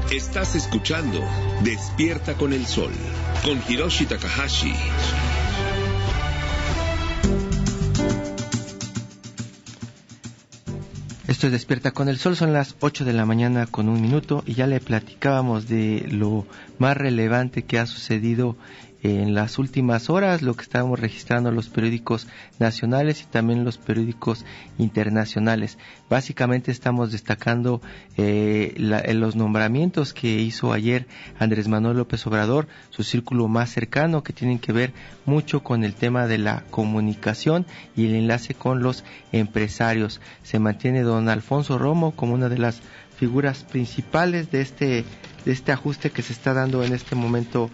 Estás escuchando Despierta con el Sol, con Hiroshi Takahashi. Esto es Despierta con el Sol, son las 8 de la mañana con 1 minuto y ya le platicábamos de lo más relevante que ha sucedido en las últimas horas, lo que estábamos registrando en los periódicos nacionales y también los periódicos internacionales. Básicamente estamos destacando los nombramientos que hizo ayer Andrés Manuel López Obrador, su círculo más cercano, que tienen que ver mucho con el tema de la comunicación y el enlace con los empresarios. Se mantiene don Alfonso Romo como una de las figuras principales de este ajuste que se está dando en este momento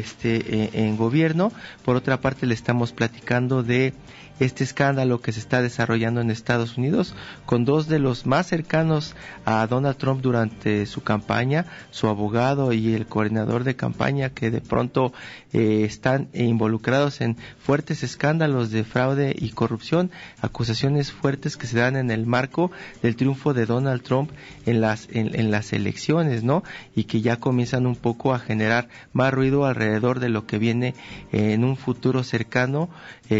en gobierno. Por otra parte, le estamos platicando de este escándalo que se está desarrollando en Estados Unidos con dos de los más cercanos a Donald Trump durante su campaña, su abogado y el coordinador de campaña, que de pronto están involucrados en fuertes escándalos de fraude y corrupción, acusaciones fuertes que se dan en el marco del triunfo de Donald Trump en las elecciones, ¿no? Y que ya comienzan un poco a generar más ruido alrededor de lo que viene en un futuro cercano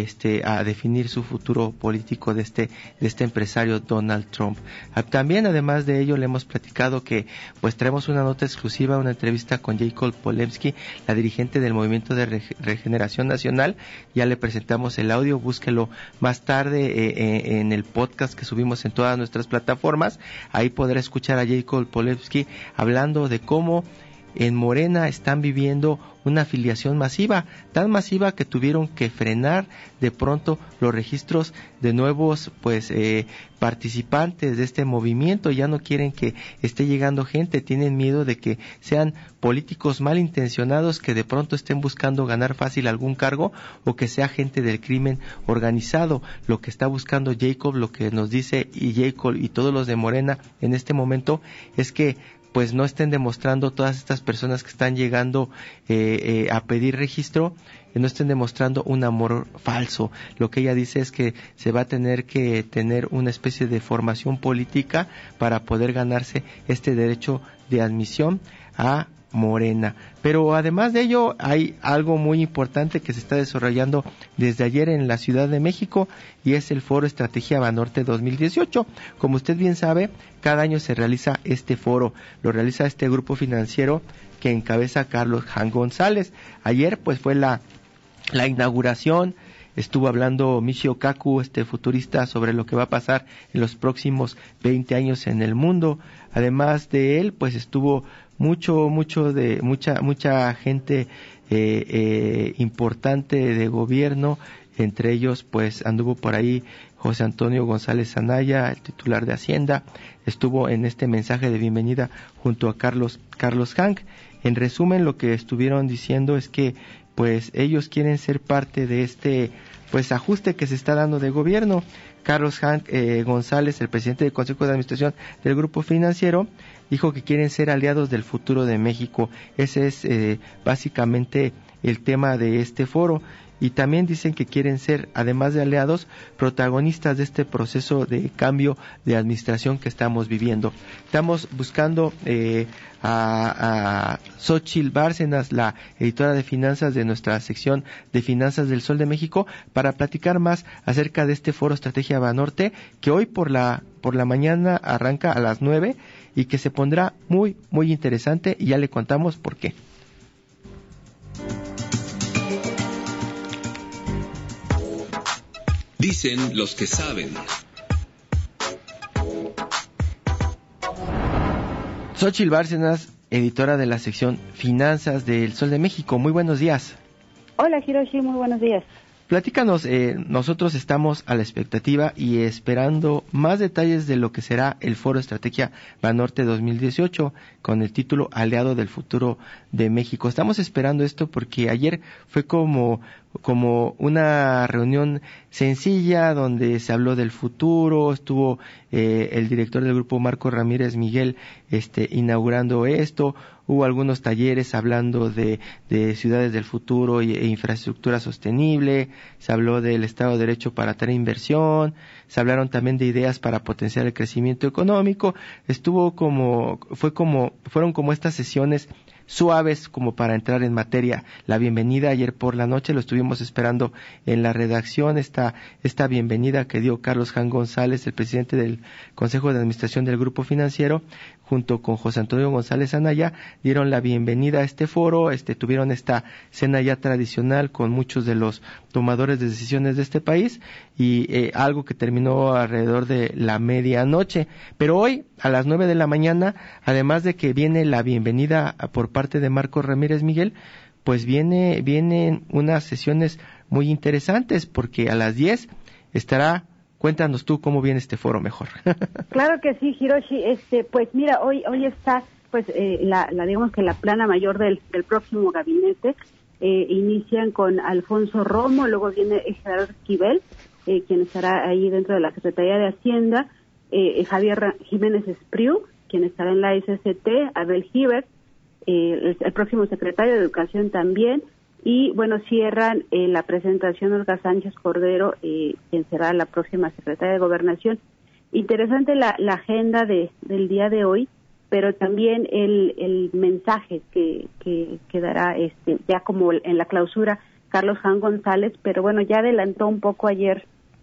a definir su futuro político de este empresario Donald Trump. También, además de ello, le hemos platicado que pues traemos una nota exclusiva, una entrevista con Jacob Polemski, la dirigente del Movimiento de Regeneración Nacional. Ya le presentamos el audio, búsquelo más tarde en el podcast que subimos en todas nuestras plataformas. Ahí podrá escuchar a Jacob Polemski hablando de cómo en Morena están viviendo una afiliación masiva, tan masiva que tuvieron que frenar de pronto los registros de nuevos participantes de este movimiento. Ya no quieren que esté llegando gente, tienen miedo de que sean políticos malintencionados que de pronto estén buscando ganar fácil algún cargo, o que sea gente del crimen organizado. Lo que está buscando Jacob, lo que nos dice y Jacob y todos los de Morena en este momento, es que pues no estén demostrando todas estas personas que están llegando a pedir registro, no estén demostrando un amor falso. Lo que ella dice es que se va a tener que tener una especie de formación política para poder ganarse este derecho de admisión a Morena. Pero además de ello, hay algo muy importante que se está desarrollando desde ayer en la Ciudad de México, y es el Foro Estrategia Banorte 2018. Como usted bien sabe, cada año se realiza este foro, lo realiza este grupo financiero que encabeza Carlos Hank González. Ayer pues fue la inauguración. Estuvo hablando Michio Kaku, futurista, sobre lo que va a pasar en los próximos 20 años en el mundo. Además de él, pues estuvo mucha gente importante de gobierno. Entre ellos, pues anduvo por ahí José Antonio González Anaya, el titular de Hacienda. Estuvo en este mensaje de bienvenida junto a Carlos Hank. En resumen, lo que estuvieron diciendo es que pues ellos quieren ser parte de este pues ajuste que se está dando de gobierno. Carlos Hank González, el presidente del Consejo de Administración del Grupo Financiero, dijo que quieren ser aliados del futuro de México. Ese es básicamente el tema de este foro. Y también dicen que quieren ser, además de aliados, protagonistas de este proceso de cambio de administración que estamos viviendo. Estamos buscando a Xóchitl Bárcenas, la editora de finanzas de nuestra sección de Finanzas del Sol de México, para platicar más acerca de este Foro Estrategia Banorte, que hoy por la mañana arranca a las 9 y que se pondrá muy, muy interesante, y ya le contamos por qué. Dicen los que saben. Xóchitl Bárcenas, editora de la sección Finanzas del Sol de México. Muy buenos días. Hola, Hiroshi, muy buenos días. Platícanos, nosotros estamos a la expectativa y esperando más detalles de lo que será el Foro Estrategia Banorte 2018 con el título Aliado del Futuro de México. Estamos esperando esto porque ayer fue como una reunión sencilla donde se habló del futuro. Estuvo el director del grupo, Marco Ramírez Miguel, inaugurando esto. Hubo algunos talleres hablando de ciudades del futuro e infraestructura sosterible. Se habló del Estado de Derecho para atraer inversión. Se hablaron también de ideas para potenciar el crecimiento económico. Fueron como estas sesiones suaves como para entrar en materia. La bienvenida ayer por la noche lo estuvimos esperando en la redacción, esta bienvenida que dio Carlos Jan González, el presidente del Consejo de Administración del Grupo Financiero, junto con José Antonio González Anaya, dieron la bienvenida a este foro, tuvieron esta cena ya tradicional con muchos de los tomadores de decisiones de este país y algo que terminó alrededor de la medianoche. Pero hoy, a las 9 de la mañana, además de que viene la bienvenida por parte de Marcos Ramírez Miguel, pues vienen unas sesiones muy interesantes, porque a las 10 estará. Cuéntanos tú cómo viene este foro mejor. Claro que sí, Hiroshi. Pues mira, hoy está, pues digamos que la plana mayor del próximo gabinete. Inician con Alfonso Romo, luego viene Gerardo Esquivel, quien estará ahí dentro de la Secretaría de Hacienda, Javier Jiménez Espriu, quien estará en la SCT, Abel Hibert, el próximo secretario de Educación también. Y bueno, cierran la presentación Olga Sánchez Cordero, quien será la próxima secretaria de Gobernación. Interesante la agenda del día de hoy, pero también el mensaje que dará ya como en la clausura Carlos Jan González, pero bueno, ya adelantó un poco ayer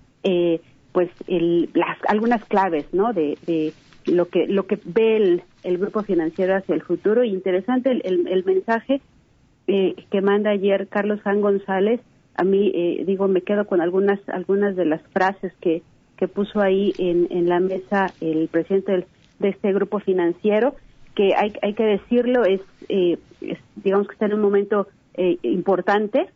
pues algunas claves, ¿no? de lo que ve el Grupo Financiero hacia el futuro. Interesante el mensaje que manda ayer Carlos Jan González. A mí, me quedo con algunas de las frases que puso ahí en la mesa el presidente de este Grupo Financiero, que hay que decirlo, digamos que está en un momento importante.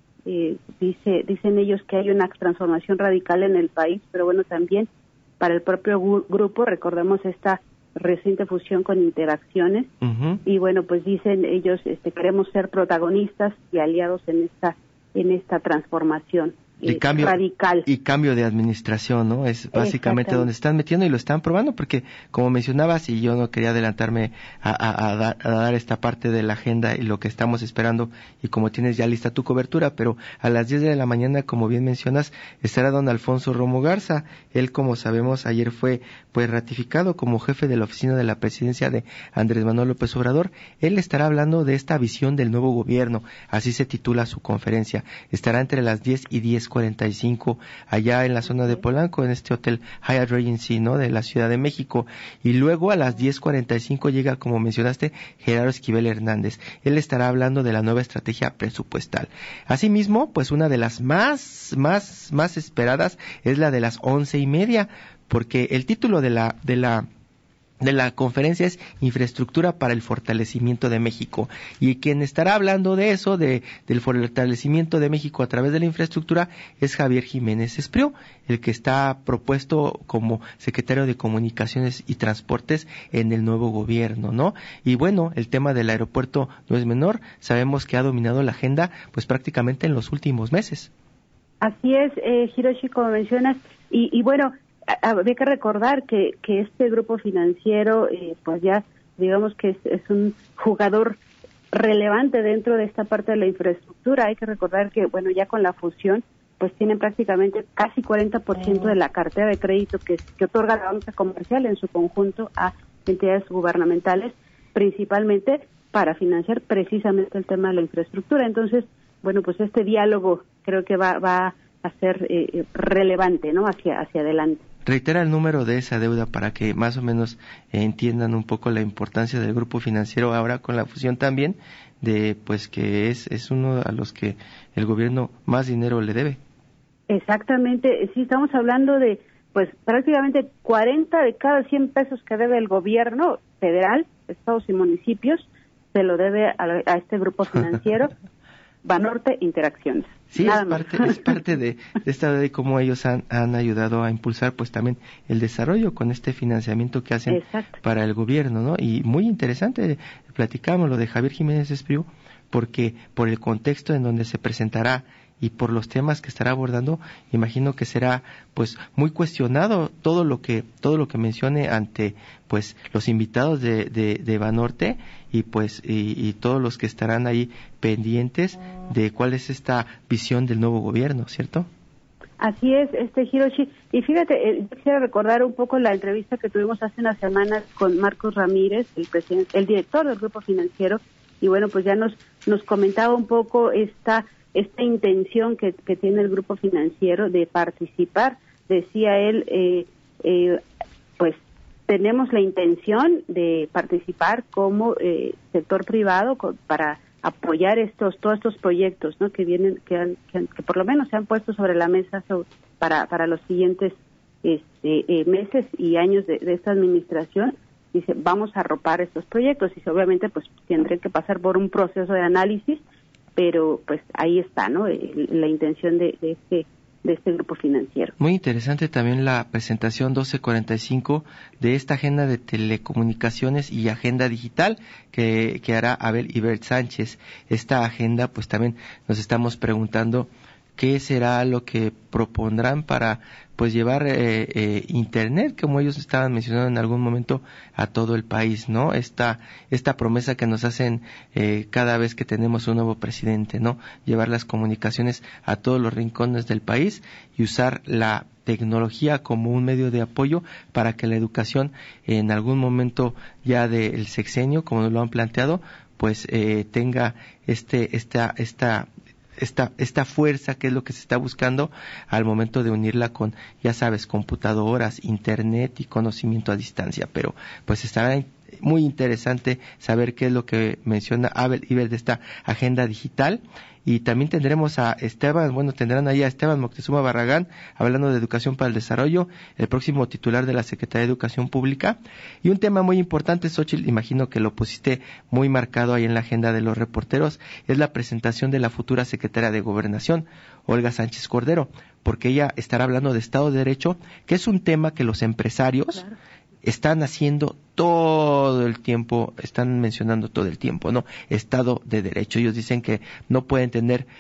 Dicen ellos que hay una transformación radical en el país, pero bueno, también para el propio grupo, recordemos esta reciente fusión con Interacciones. Uh-huh. Y bueno, pues dicen ellos, queremos ser protagonistas y aliados en esta transformación radical. Y cambio de administración, ¿no? Es básicamente donde están metiendo y lo están probando, porque como mencionabas, y yo no quería adelantarme a dar esta parte de la agenda y lo que estamos esperando, y como tienes ya lista tu cobertura, pero a las 10 de la mañana, como bien mencionas, estará don Alfonso Romo Garza. Él, como sabemos, ayer fue pues ratificado como jefe de la oficina de la presidencia de Andrés Manuel López Obrador. Él estará hablando de esta visión del nuevo gobierno, así se titula su conferencia. Estará entre las 10 y 10:45 allá en la zona de Polanco, en este hotel Hyatt Regency, ¿no?, de la Ciudad de México. Y luego a las 10:45 llega, como mencionaste, Gerardo Esquivel Hernández. Él estará hablando de la nueva estrategia presupuestal. Asimismo, pues una de las más esperadas es la de las 11:30, porque el título de la conferencia es Infraestructura para el Fortalecimiento de México, y quien estará hablando de eso, del fortalecimiento de México a través de la infraestructura, es Javier Jiménez Espriu, el que está propuesto como secretario de Comunicaciones y Transportes en el nuevo gobierno, ¿no? Y bueno, el tema del aeropuerto no es menor, sabemos que ha dominado la agenda pues prácticamente en los últimos meses. Así es, Hiroshi, como mencionas, y bueno, había que recordar que este Grupo Financiero, pues ya digamos que es un jugador relevante dentro de esta parte de la infraestructura. Hay que recordar que, bueno, ya con la fusión, pues tienen prácticamente casi 40% de la cartera de crédito que otorga la banca comercial en su conjunto a entidades gubernamentales, principalmente para financiar precisamente el tema de la infraestructura. Entonces, bueno, pues este diálogo creo que va a ser relevante, ¿no?, hacia adelante. Reitera el número de esa deuda para que más o menos entiendan un poco la importancia del Grupo Financiero ahora con la fusión también, de pues que es uno a los que el gobierno más dinero le debe. Exactamente, sí, estamos hablando de pues prácticamente 40 de cada 100 pesos que debe el gobierno federal, estados y municipios, se lo debe a este Grupo Financiero. Banorte Interacciones. Sí, es parte de esta de cómo ellos han ayudado a impulsar pues también el desarrollo con este financiamiento que hacen. Exacto. Para el gobierno, ¿no? Y muy interesante, platicamos lo de Javier Jiménez Espriu, porque por el contexto en donde se presentará y por los temas que estará abordando, imagino que será pues muy cuestionado todo lo que mencione ante pues los invitados de Banorte y pues y todos los que estarán ahí pendientes de cuál es esta visión del nuevo gobierno, ¿cierto? Así es, Hiroshi. Y fíjate, quisiera recordar un poco la entrevista que tuvimos hace unas semanas con Marcos Ramírez, el director del Grupo Financiero, y bueno, pues ya nos comentaba un poco esta intención que tiene el Grupo Financiero de participar. Decía él, pues tenemos la intención de participar como sector privado para apoyar todos estos proyectos, ¿no? que vienen, que por lo menos se han puesto sobre la mesa para los siguientes meses y años de esta administración. Dice, vamos a arropar estos proyectos y obviamente pues tendrán que pasar por un proceso de análisis, pero pues ahí está, ¿no? La intención de este Grupo Financiero. Muy interesante también la presentación 1245 de esta agenda de telecomunicaciones y agenda digital que hará Abel Ibert Sánchez. Esta agenda, pues también nos estamos preguntando qué será lo que propondrán para pues llevar internet, como ellos estaban mencionando en algún momento, a todo el país, ¿no? Esta promesa que nos hacen cada vez que tenemos un nuevo presidente, ¿no? Llevar las comunicaciones a todos los rincones del país y usar la tecnología como un medio de apoyo para que la educación en algún momento ya del sexenio, como nos lo han planteado, pues tenga esta fuerza que es lo que se está buscando al momento de unirla con, ya sabes, computadoras, internet y conocimiento a distancia. Pero pues estará muy interesante saber qué es lo que menciona Abel Ibert de esta agenda digital. Y también tendremos tendrán ahí a Esteban Moctezuma Barragán hablando de educación para el desarrollo, el próximo titular de la Secretaría de Educación Pública. Y un tema muy importante, Xóchitl, imagino que lo pusiste muy marcado ahí en la agenda de los reporteros, es la presentación de la futura secretaria de Gobernación, Olga Sánchez Cordero, porque ella estará hablando de Estado de Derecho, que es un tema que los empresarios están haciendo todo el tiempo, están mencionando todo el tiempo, ¿no? Estado de Derecho. Ellos dicen que no pueden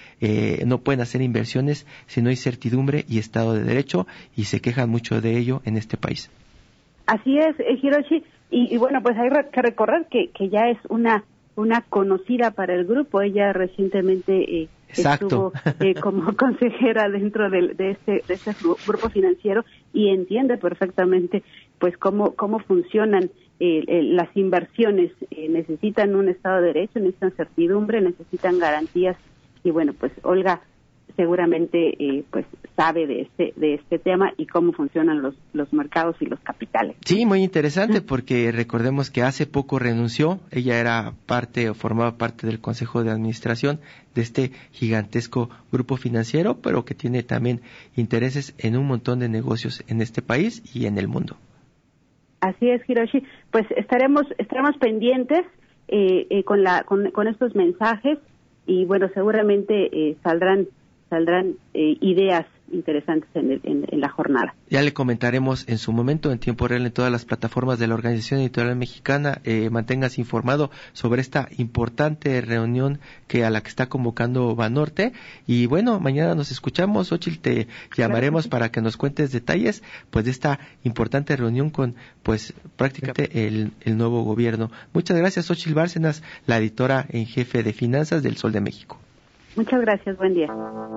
hacer inversiones si no hay certidumbre y Estado de Derecho, y se quejan mucho de ello en este país. Así es, Hiroshi, y bueno, pues hay que recordar que ya es una conocida para el grupo. Ella recientemente estuvo como consejera dentro de este grupo financiero y entiende perfectamente pues cómo funcionan las inversiones. Necesitan un Estado de Derecho, necesitan certidumbre, necesitan garantías, y bueno, pues Olga seguramente pues sabe de este tema y cómo funcionan los mercados y los capitales. Sí, muy interesante, porque recordemos que hace poco renunció. Ella era formaba parte del Consejo de Administración de este gigantesco grupo financiero, pero que tiene también intereses en un montón de negocios en este país y en el mundo. Así es, Hiroshi. Pues estaremos pendientes con estos mensajes, y bueno, seguramente saldrán ideas interesantes en la jornada. Ya le comentaremos en su momento, en tiempo real, en todas las plataformas de la Organización Editorial Mexicana. Manténgase informado sobre esta importante reunión a la que está convocando Banorte. Y bueno, mañana nos escuchamos. Xóchitl, te llamaremos para que nos cuentes detalles pues de esta importante reunión con pues prácticamente el nuevo gobierno. Muchas gracias, Xóchitl Bárcenas, la editora en jefe de finanzas del Sol de México. Muchas gracias, buen día.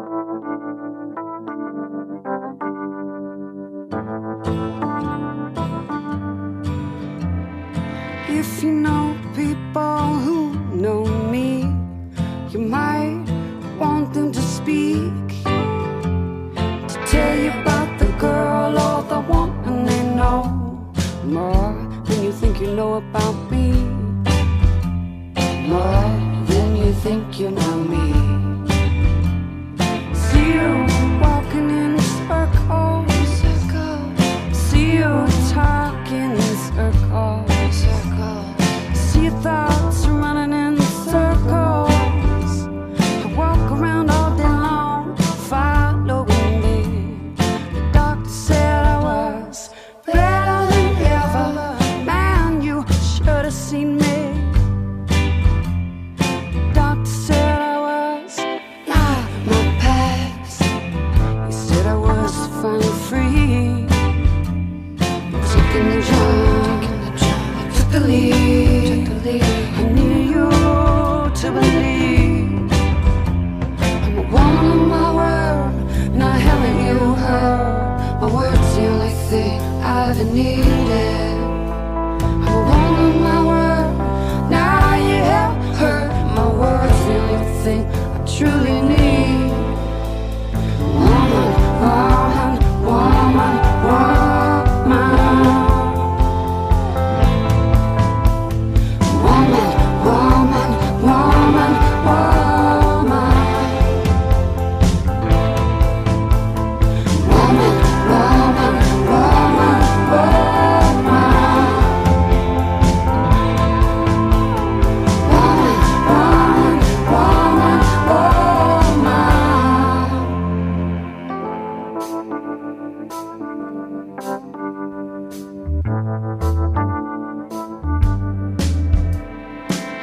If you know people who know me, you might want them to speak, to tell you about the girl or the woman they know, more than you think you know about me, more than you think you know me. See you walking in circles, see you talking in circles, see your thoughts running in circles. I walk around all day long, following me. The doctor said I was better than ever. Man, you should have seen me. The doctor said I was not my past.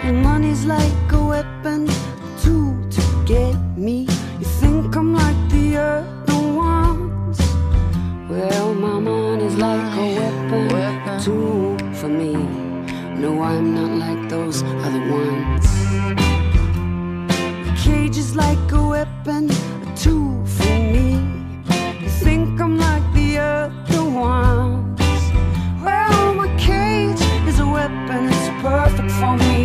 Money's like a weapon, a tool to get me. You think I'm like the other ones? Well, my money's like a weapon, a tool for me. No, I'm not like those other ones. The cage is like a weapon, a tool for me. You think I'm like the other ones? Well, my cage is a weapon, it's perfect for me.